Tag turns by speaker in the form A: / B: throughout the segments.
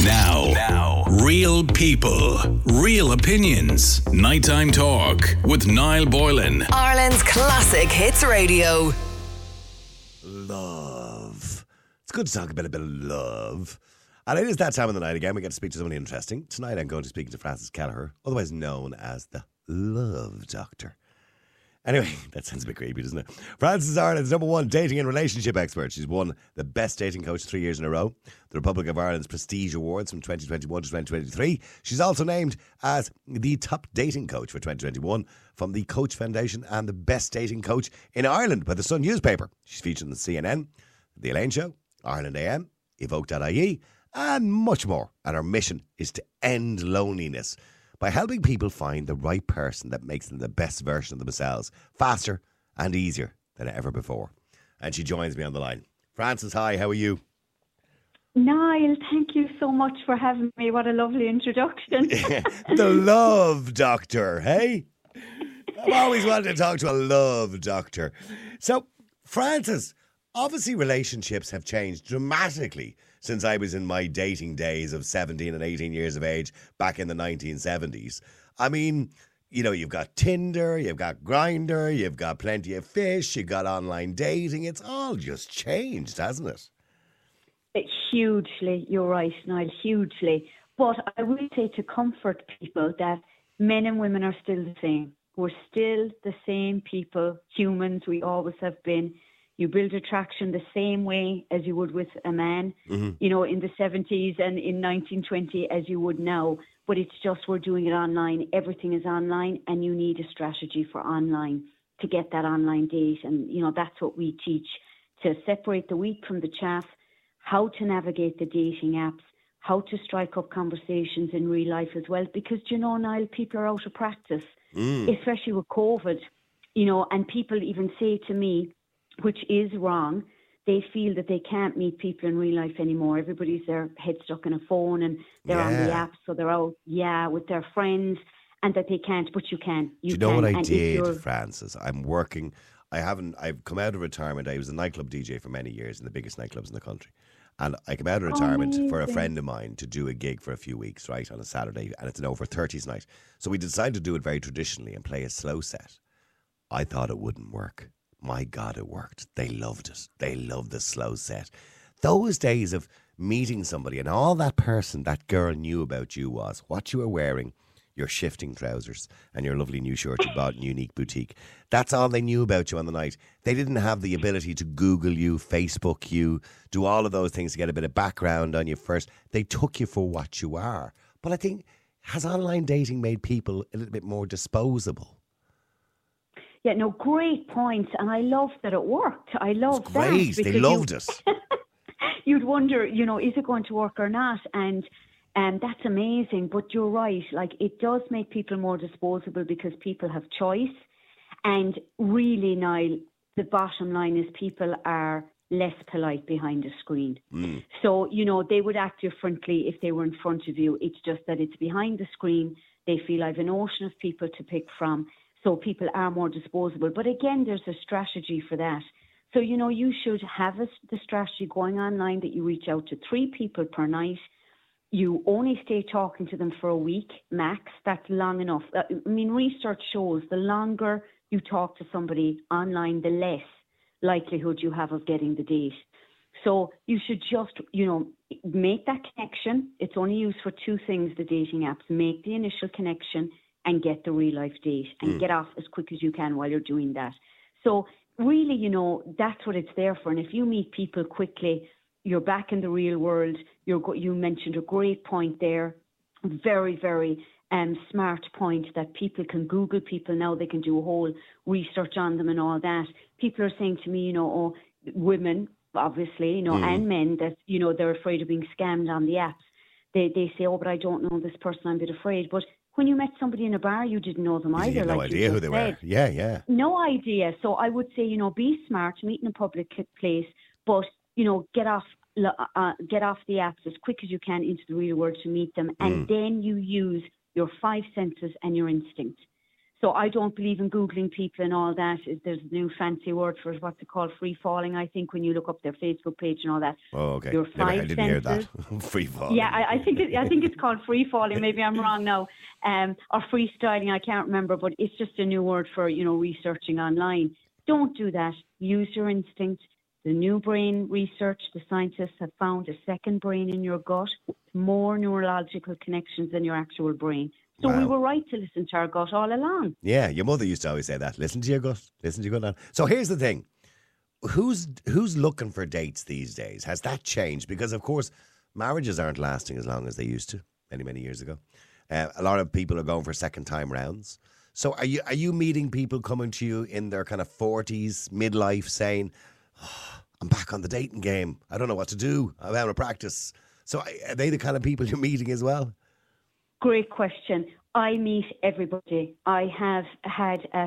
A: Now, real people, real opinions. Nighttime talk with Niall Boylan.
B: Ireland's classic hits radio.
C: Love. It's good to talk about a bit of love. And it is that time of the night again. We get to speak to someone interesting. Tonight I'm going to speak to Frances Kelleher, otherwise known as the Love Doctor. Anyway, that sounds a bit creepy, doesn't it? Frances is Ireland's #1 dating and relationship expert. She's won the Best Dating Coach 3 years in a row, the Republic of Ireland's Prestige Awards from 2021 to 2023. She's also named as the Top Dating Coach for 2021 from the Coach Foundation and the Best Dating Coach in Ireland by the Sun newspaper. She's featured on the CNN, The Elaine Show, Ireland AM, Evoke.ie, and much more. And her mission is to end loneliness by helping people find the right person that makes them the best version of themselves, faster and easier than ever before. And she joins me on the line. Frances, hi, how are you?
D: Niall, thank you so much for having me. What a lovely introduction.
C: The Love Doctor, hey? I've always wanted to talk to a Love Doctor. So, Frances, obviously relationships have changed dramatically since I was in my dating days of 17 and 18 years of age back in the 1970s. I mean, you know, you've got Tinder, you've got Grindr, you've got Plenty of Fish, you've got online dating. It's all just changed, hasn't it?
D: Hugely, you're right, Niall, hugely. But I will say to comfort people that men and women are still the same. We're still the same people, humans, we always have been. You build attraction the same way as you would with a man, you know, in the 70s and in 1920 as you would now. But it's just we're doing it online. Everything is online and you need a strategy for online to get that online date. And, you know, that's what we teach, to separate the wheat from the chaff, how to navigate the dating apps, how to strike up conversations in real life as well. Because, you know, Niall, people are out of practice, especially with COVID, you know, and people even say to me, which is wrong, they feel that they can't meet people in real life anymore. Everybody's their head stuck in a phone and they're on the apps, so they're out, with their friends, and that they can't, but you can.
C: Do you know what I did, Frances? I've come out of retirement. I was a nightclub DJ for many years in the biggest nightclubs in the country. And I came out of retirement for a friend of mine to do a gig for a few weeks, right, on a Saturday, and it's an over 30s night. So we decided to do it very traditionally and play a slow set. I thought it wouldn't work. My God, it worked. They loved it. They loved the slow set. Those days of meeting somebody and all that person, that girl knew about you was what you were wearing, your shifting trousers and your lovely new shirt you bought in Unique Boutique. That's all they knew about you on the night. They didn't have the ability to Google you, Facebook you, do all of those things to get a bit of background on you first. They took you for what you are. But I think, has online dating made people a little bit more disposable?
D: Yeah, no, great point. And I love that it worked. I love that.
C: Great, they loved it.
D: You'd wonder, you know, is it going to work or not? And that's amazing. But you're right. Like, it does make people more disposable because people have choice. And really, Niall, the bottom line is people are less polite behind a screen. So, you know, they would act differently if they were in front of you. It's just that it's behind the screen. They feel I've an ocean of people to pick from. So people are more disposable. But again, there's a strategy for that. So, you know, you should have the strategy going online that you reach out to 3 people per night. You only stay talking to them for a week, max. That's long enough. I mean, research shows the longer you talk to somebody online, the less likelihood you have of getting the date. So you should just, you know, make that connection. It's only used for 2 things, the dating apps. Make the initial connection and get the real life date and get off as quick as you can while you're doing that. So really, you know, that's what it's there for. And if you meet people quickly, you're back in the real world. You mentioned a great point there. Very, very smart point that people can Google people now. They can do a whole research on them and all that. People are saying to me, you know, women, obviously, you know, and men that, you know, they're afraid of being scammed on the apps. They say, oh, but I don't know this person, I'm a bit afraid. But when you met somebody in a bar, you didn't know them either.
C: You had no idea who they were. Yeah.
D: No idea. So I would say, you know, be smart, meet in a public place, but, you know, get off the apps as quick as you can into the real world to meet them. And then you use your 5 senses and your instinct. So I don't believe in Googling people and all that. There's a new fancy word for it. What's it called? Free falling, I think, when you look up their Facebook page and all that.
C: Oh, okay.
D: Your
C: I
D: five
C: didn't hear that.
D: senses.
C: Free falling.
D: Yeah, I think it's called free falling. Maybe I'm wrong now. Or freestyling, I can't remember, but it's just a new word for, researching online. Don't do that. Use your instinct. The new brain research, the scientists have found a second brain in your gut with more neurological connections than your actual brain. So we were right to listen to our gut all along.
C: Yeah, your mother used to always say that. Listen to your gut. Listen to your gut. So here's the thing. Who's looking for dates these days? Has that changed? Because, of course, marriages aren't lasting as long as they used to many, many years ago. A lot of people are going for second-time rounds. So are you meeting people coming to you in their kind of 40s, midlife, saying, I'm back on the dating game. I don't know what to do. I'm out of practice. So are they the kind of people you're meeting as well?
D: Great question. I meet everybody. I have had a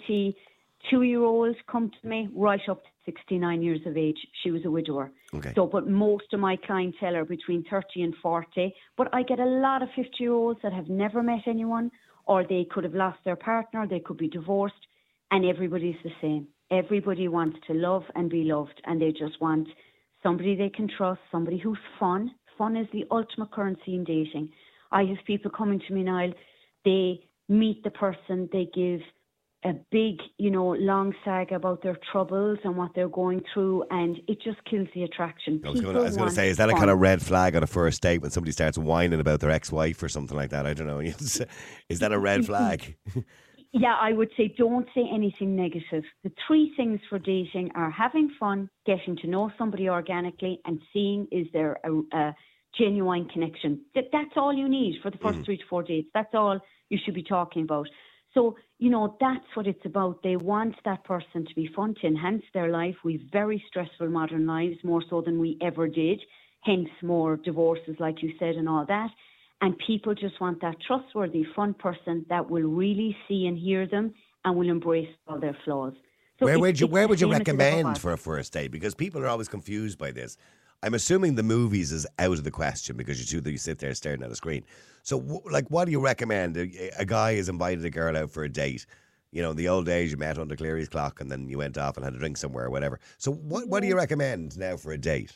D: 22-year-old come to me right up to 69 years of age. She was a widower.
C: Okay.
D: So, but most of my clientele are between 30 and 40. But I get a lot of 50-year-olds that have never met anyone, or they could have lost their partner, they could be divorced, and everybody's the same. Everybody wants to love and be loved, and they just want somebody they can trust, somebody who's fun. Fun is the ultimate currency in dating. I have people coming to me, Niall, they meet the person, they give a big, long saga about their troubles and what they're going through, and it just kills the attraction.
C: I was going to say, is that a kind of red flag on a first date when somebody starts whining about their ex-wife or something like that? I don't know. Is that a red flag?
D: Yeah, I would say don't say anything negative. The three things for dating are having fun, getting to know somebody organically, and seeing is there a genuine connection. That's all you need for the first 3 to 4 dates. That's all you should be talking about. So, that's what it's about. They want that person to be fun, to enhance their life. We've very stressful modern lives, more so than we ever did. Hence more divorces, like you said, and all that. And people just want that trustworthy, fun person that will really see and hear them and will embrace all their flaws. So
C: where would you recommend for a first date? Because people are always confused by this. I'm assuming the movies is out of the question because you sit there staring at a screen. So, what do you recommend? A guy has invited a girl out for a date. In the old days, you met under Cleary's clock and then you went off and had a drink somewhere or whatever. So, what do you recommend now for a date?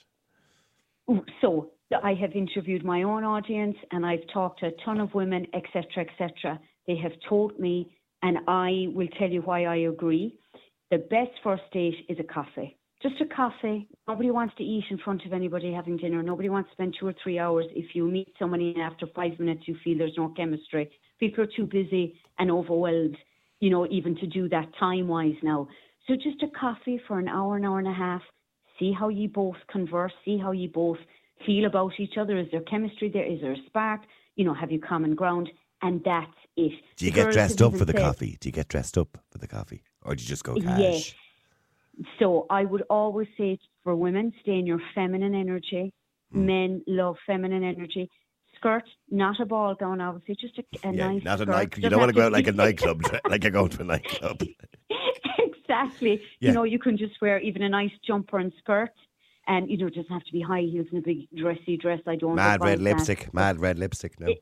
D: So, I have interviewed my own audience and I've talked to a ton of women, etc., etc. They have told me, and I will tell you why I agree, the best first date is a coffee. Just a coffee. Nobody wants to eat in front of anybody having dinner. Nobody wants to spend 2 or 3 hours. If you meet somebody and after 5 minutes you feel there's no chemistry, people are too busy and overwhelmed, even to do that time-wise now. So just a coffee for an hour and a half. See how you both converse. See how you both feel about each other. Is there chemistry there? Is there a spark? Have you common ground? And that's it.
C: Do you get dressed up for the coffee? Do you get dressed up for the coffee? Or do you just go cash?
D: Yes. So I would always say for women, stay in your feminine energy. Men love feminine energy. Skirt, not a ball gown, obviously, just a nice
C: not
D: skirt.
C: a night. You don't want to go out like a nightclub, like you're going to a nightclub.
D: Exactly.
C: Yeah.
D: You can just wear even a nice jumper and skirt. And, it doesn't have to be high heels and a big dressy dress. I don't
C: Mad red lipstick.
D: That.
C: Mad red lipstick. No.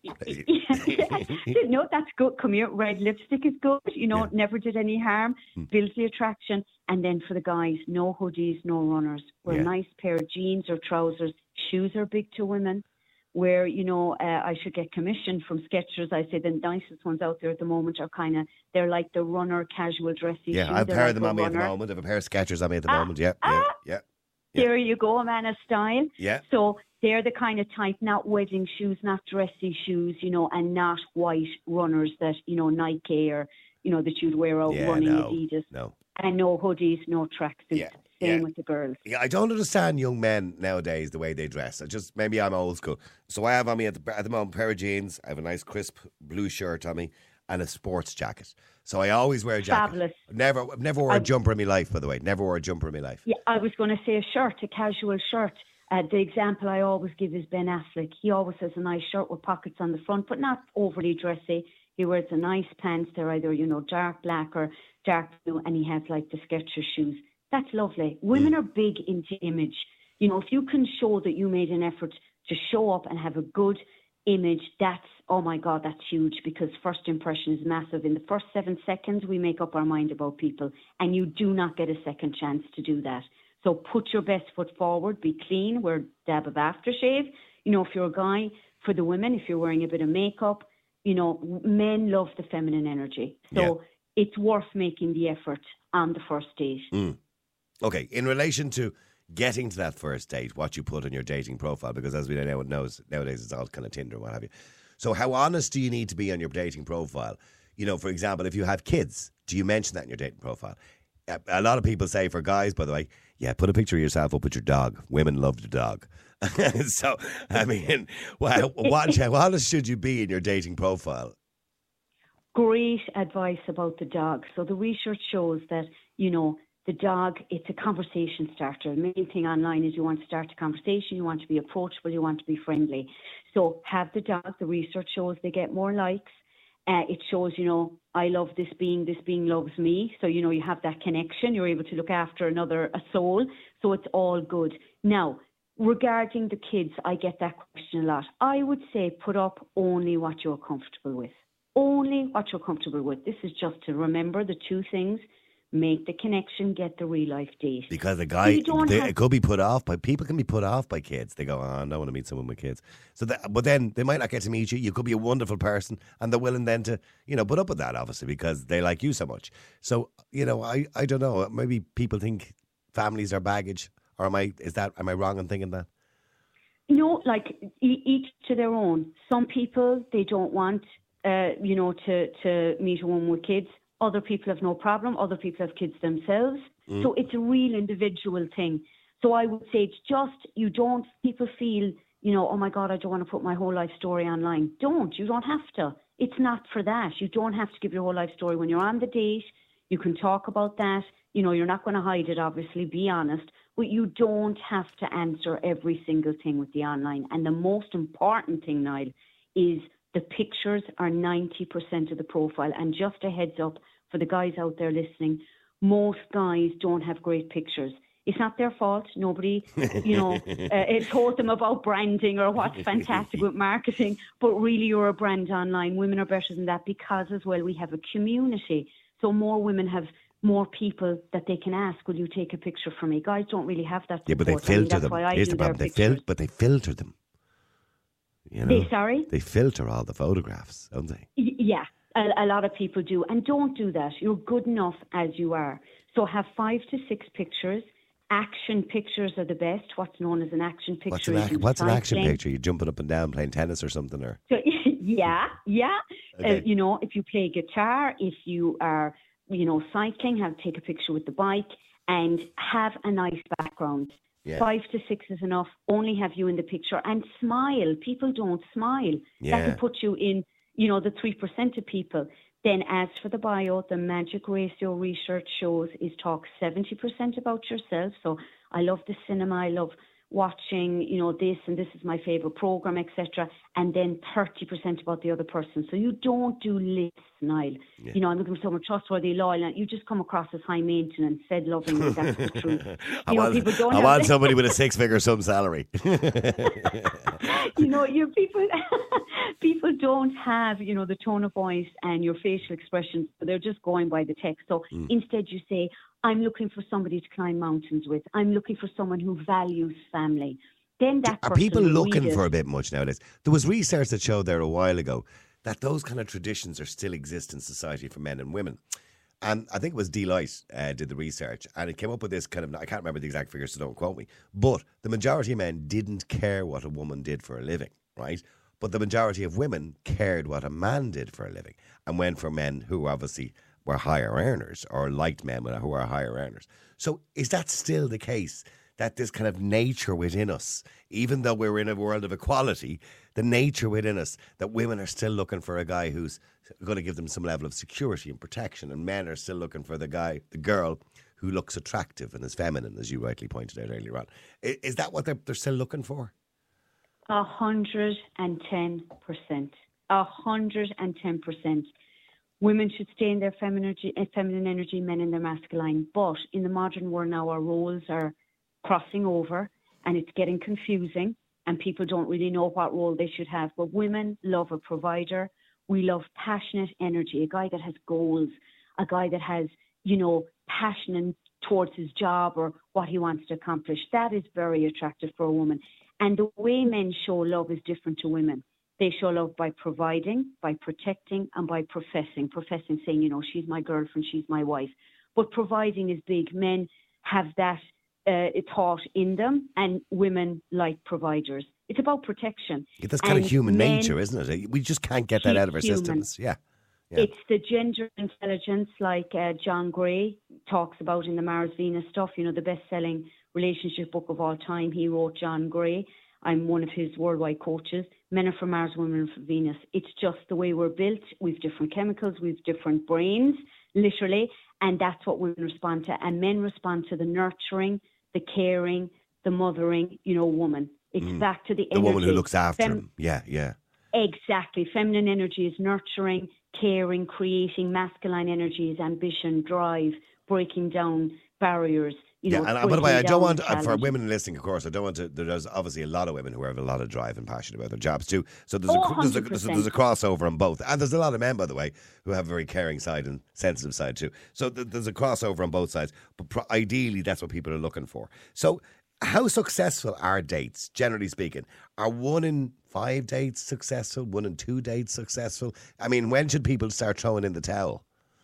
D: No, that's good. Come here. Red lipstick is good. Never did any harm. Builds the attraction. And then for the guys, no hoodies, no runners. Wear a nice pair of jeans or trousers. Shoes are big to women. Where, I should get commission from Skechers. I say the nicest ones out there at the moment are they're like the runner casual dressy shoes.
C: Yeah, I have a pair of them on me at the moment. I have a pair of Skechers on me at the moment. Yeah.
D: There you go, a man of style.
C: Yeah.
D: So they're the kind of type, not wedding shoes, not dressy shoes, and not white runners that, Nike or, that you'd wear out running Adidas.
C: No.
D: And no hoodies, no tracksuits. Same with the girls.
C: Yeah, I don't understand young men nowadays, the way they dress. Maybe I'm old school. So I have on me at the moment a pair of jeans. I have a nice crisp blue shirt on me and a sports jacket. So I always wear a jacket.
D: Fabulous.
C: Never wore a jumper in my life, by the way. Never wore a jumper in my life.
D: Yeah, I was going to say a casual shirt. The example I always give is Ben Affleck. He always has a nice shirt with pockets on the front, but not overly dressy. He wears a nice pants. They're either, dark black or dark blue, and he has like the Skechers shoes. That's lovely. Women are big into image. If you can show that you made an effort to show up and have a good image, that's, oh my God, that's huge, because first impression is massive. In the first 7 seconds, we make up our mind about people, and you do not get a second chance to do that. So put your best foot forward, be clean, wear a dab of aftershave. You know, if you're a guy, for the women, if you're wearing a bit of makeup, you know, men love the feminine energy. So it's worth making the effort on the first date.
C: Okay, in relation to getting to that first date, what you put on your dating profile, because as we know, nowadays it's all kind of Tinder and what have you. So how honest do you need to be on your dating profile? You know, for example, if you have kids, do you mention that in your dating profile? A lot of people say, for guys, by the way, yeah, put a picture of yourself up with your dog. Women love the dog. So, I mean, how honest should you be in your dating profile?
D: Great advice about the dog. So the research shows that, you know, the dog, it's a conversation starter. The main thing online is you want to start a conversation, you want to be approachable, you want to be friendly. So have the dog. The research shows they get more likes. It shows, you know, I love this being loves me. So, you know, you have that connection. You're able to look after a soul. So it's all good. Now, regarding the kids, I get that question a lot. I would say put up only what you're comfortable with. Only what you're comfortable with. This is just to remember the two things. Make the connection, get the real life date.
C: Because a guy, it could be put off by, people can be put off by kids. They go, I don't want to meet someone with kids. So but then they might not get to meet you. You could be a wonderful person, and they're willing then to, you know, put up with that, obviously, because they like you so much. So, you know, I don't know. Maybe people think families are baggage, or am I wrong in thinking that?
D: No, like each to their own. Some people, they don't want, you know, to meet a woman with kids. Other people have no problem. Other people have kids themselves. So it's a real individual thing. So I would say it's just, people feel, you know, oh my God, I don't want to put my whole life story online. You don't have to. It's not for that. You don't have to give your whole life story. When you're on the date, you can talk about that. You know, you're not going to hide it, obviously, be honest. But you don't have to answer every single thing with the online. And the most important thing, Niall, is the pictures are 90% of the profile. And just a heads up for the guys out there listening, most guys don't have great pictures. It's not their fault. Nobody, you know, told them about branding or what's fantastic with marketing. But really, you're a brand online. Women are better than that because, as well, we have a community. So more women have more people that they can ask, will you take a picture for me? Guys don't really have that support.
C: Yeah, but they filter them. Here's the problem. They filter them. You know, They filter all the photographs, don't they?
D: Yeah, a lot of people do. And don't do that. You're good enough as you are. So have 5 to 6 pictures. Action pictures are the best. What's known as an action picture.
C: What's an action picture? You jumping up and down playing tennis or something? Or
D: so, yeah.
C: Okay.
D: You know, if you play guitar, if you are, you know, cycling, take a picture with the bike and have a nice background. Yeah. 5 to 6 is enough. Only have you in the picture and smile. People don't smile.
C: Yeah.
D: That will put you in, you know, the 3% of people. Then as for the bio, the magic ratio research shows is talk 70% about yourself. So I love the cinema. I love watching, you know, this and this is my favorite program, etc. And then 30% about the other person. So you don't do lists, Niall. Yeah. You know, I'm looking for someone trustworthy, loyal, and you just come across as high maintenance, said lovingly. That's the truth. I
C: want somebody with a 6-figure sum salary.
D: You know, people don't have, you know, the tone of voice and your facial expressions. They're just going by the text. So instead you say, I'm looking for somebody to climb mountains with. I'm looking for someone who values family. Then that
C: are people looking for a bit much nowadays? There was research that showed there a while ago that those kind of traditions are still exist in society for men and women. And I think it was Delight did the research, and it came up with this kind of, I can't remember the exact figures, so don't quote me, but the majority of men didn't care what a woman did for a living, right? But the majority of women cared what a man did for a living and went for men who obviously were higher earners or liked men who are higher earners. So is that still the case, that this kind of nature within us, even though we're in a world of equality, the nature within us, that women are still looking for a guy who's going to give them some level of security and protection, and men are still looking for the girl who looks attractive and is feminine, as you rightly pointed out earlier on. Is that what they're still looking for?
D: 110%. 110%. Women should stay in their feminine energy, men in their masculine. But in the modern world now, our roles are crossing over and it's getting confusing. and people don't really know what role they should have. But women love a provider. We love passionate energy, a guy that has goals, a guy that has, passion towards his job or what he wants to accomplish. That is very attractive for a woman. And the way men show love is different to women. They show love by providing, by protecting, and by professing. Professing, saying, she's my girlfriend, she's my wife. But providing is big. Men have that thought in them, and women like providers. It's about protection.
C: Yeah, that's kind of human nature, isn't it? We just can't get that out of our systems. Yeah.
D: It's the gender intelligence, like John Gray talks about in the Mars-Venus stuff, the best-selling relationship book of all time. He wrote John Gray. I'm one of his worldwide coaches. Men are for Mars, women are for Venus. It's just the way we're built. We've different chemicals, we've different brains, literally, and that's what women respond to. And men respond to the nurturing, the caring, the mothering, woman. It's back to the energy.
C: The woman who looks after him. Yeah.
D: Exactly. Feminine energy is nurturing, caring, creating. Masculine energy is ambition, drive, breaking down barriers.
C: And by the way, I don't want, for women listening, of course, I don't want to, there's obviously a lot of women who have a lot of drive and passion about their jobs too. So there's a crossover on both. And there's a lot of men, by the way, who have a very caring side and sensitive side too. So there's a crossover on both sides. But ideally, that's what people are looking for. So how successful are dates, generally speaking? Are 1 in 5 dates successful? 1 in 2 dates successful? I mean, when should people start throwing in the towel?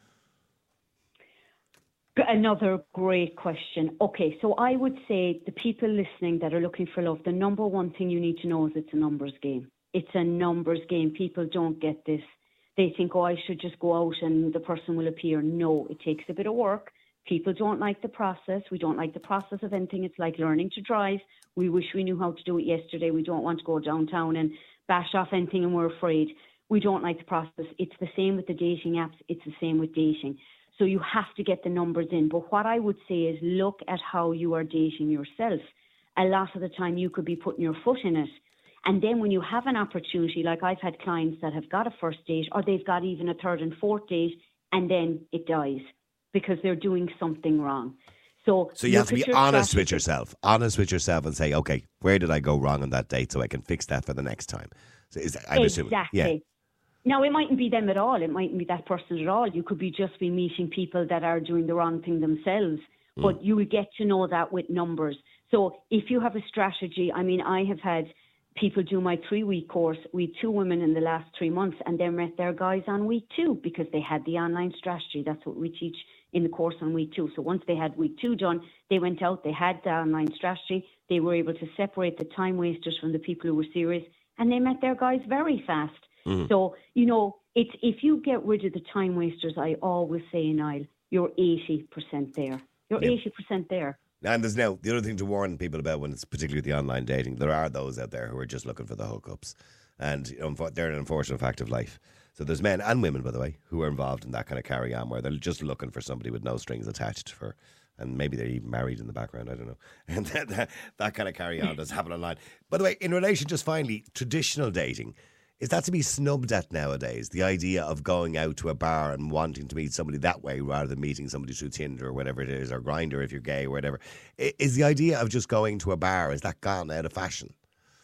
D: Another great question. Okay, so I would say the people listening that are looking for love, the number one thing you need to know is it's a numbers game. It's a numbers game. People don't get this. They think, I should just go out and the person will appear. No, it takes a bit of work. People don't like the process. We don't like the process of anything. It's like learning to drive. We wish we knew how to do it yesterday. We don't want to go downtown and bash off anything and we're afraid. We don't like the process. It's the same with the dating apps. It's the same with dating. So you have to get the numbers in. But what I would say is look at how you are dating yourself. A lot of the time you could be putting your foot in it. And then when you have an opportunity, like I've had clients that have got a first date or they've got even a third and fourth date and then it dies because they're doing something wrong. So
C: you have to be honest with yourself and say, okay, where did I go wrong on that date so I can fix that for the next time? So
D: Exactly. Now, it mightn't be them at all. It mightn't be that person at all. You could just be meeting people that are doing the wrong thing themselves. But you will get to know that with numbers. So if you have a strategy, I have had people do my 3-week course. We had 2 women in the last 3 months and they met their guys on week 2 because they had the online strategy. That's what we teach in the course on week 2. So once they had week 2 done, they went out, they had the online strategy. They were able to separate the time wasters from the people who were serious and they met their guys very fast. So, it's if you get rid of the time wasters, I always say, Niall, you're 80% there. You're 80% there.
C: And there's now the other thing to warn people about when it's particularly the online dating, there are those out there who are just looking for the hookups. And they're an unfortunate fact of life. So there's men and women, by the way, who are involved in that kind of carry on where they're just looking for somebody with no strings attached and maybe they're even married in the background, I don't know. And that kind of carry on does happen online. By the way, in relation, just finally, traditional dating, is that to be snubbed at nowadays? The idea of going out to a bar and wanting to meet somebody that way rather than meeting somebody through Tinder or whatever it is, or Grindr if you're gay or whatever. Is the idea of just going to a bar, is that gone out of fashion?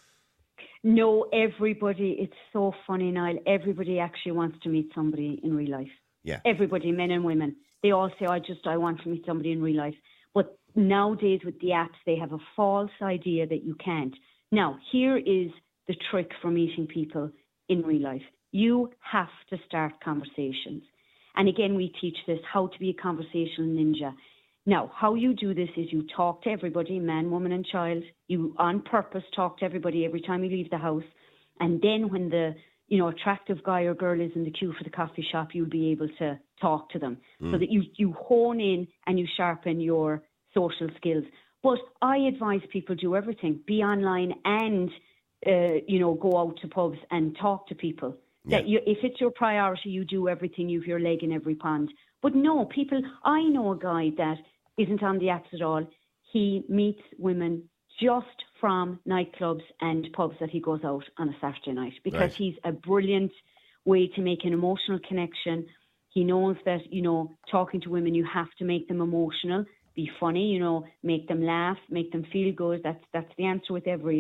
D: No, everybody, it's so funny, Niall, everybody actually wants to meet somebody in real life.
C: Yeah.
D: Everybody, men and women. They all say, I want to meet somebody in real life. But nowadays with the apps, they have a false idea that you can't. Now, here is the trick for meeting people in real life. You have to start conversations. And again, we teach this, how to be a conversational ninja. Now, how you do this is you talk to everybody, man, woman and child. You on purpose talk to everybody every time you leave the house. And then when the attractive guy or girl is in the queue for the coffee shop, you'll be able to talk to them so that you hone in and you sharpen your social skills. But I advise people do everything, be online and go out to pubs and talk to people.
C: Yeah.
D: That if it's your priority, you do everything, you've your leg in every pond. But no, I know a guy that isn't on the apps at all. He meets women just from nightclubs and pubs that he goes out on a Saturday night because he's a brilliant way to make an emotional connection. He knows that, talking to women, you have to make them emotional, be funny, make them laugh, make them feel good. That's the answer with every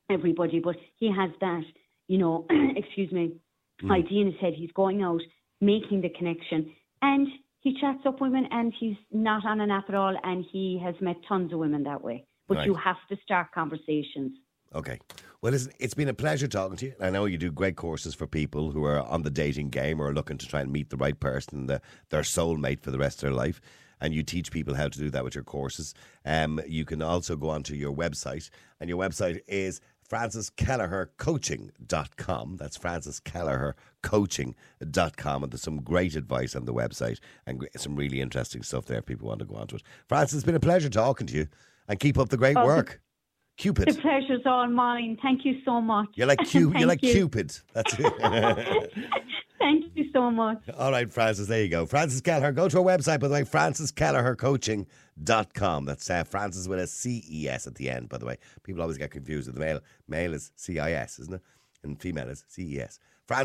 D: everybody, but he has that, excuse me, idea in his head. He's going out, making the connection, and he chats up women, and he's not on an app at all, and he has met tons of women that way. But you have to start conversations.
C: Okay. Well, listen, it's been a pleasure talking to you. I know you do great courses for people who are on the dating game or are looking to try and meet the right person, their soulmate for the rest of their life. And you teach people how to do that with your courses. You can also go onto your website, and your website is FrancisCallagherCoaching.com. That's FrancisCallagherCoaching.com. And there's some great advice on the website and some really interesting stuff there if people want to go onto it. Francis, it's been a pleasure talking to you, and keep up the great work. Cupid.
D: The pleasure's all mine. Thank you so much.
C: You're like Cupid. That's it.
D: Thank you so much.
C: All right, Francis, there you go. Francis Callagher. Go to our website, by the way, FrancisCallagherCoaching.com. That's Francis with a CES at the end, by the way. People always get confused with the male is CIS, isn't it? And female is CES.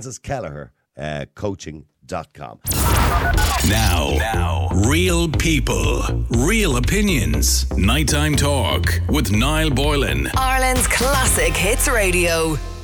C: FrancisCallagherCoaching.com.
A: Now, real people, real opinions. Nighttime Talk with Niall Boylan.
B: Ireland's Classic Hits Radio.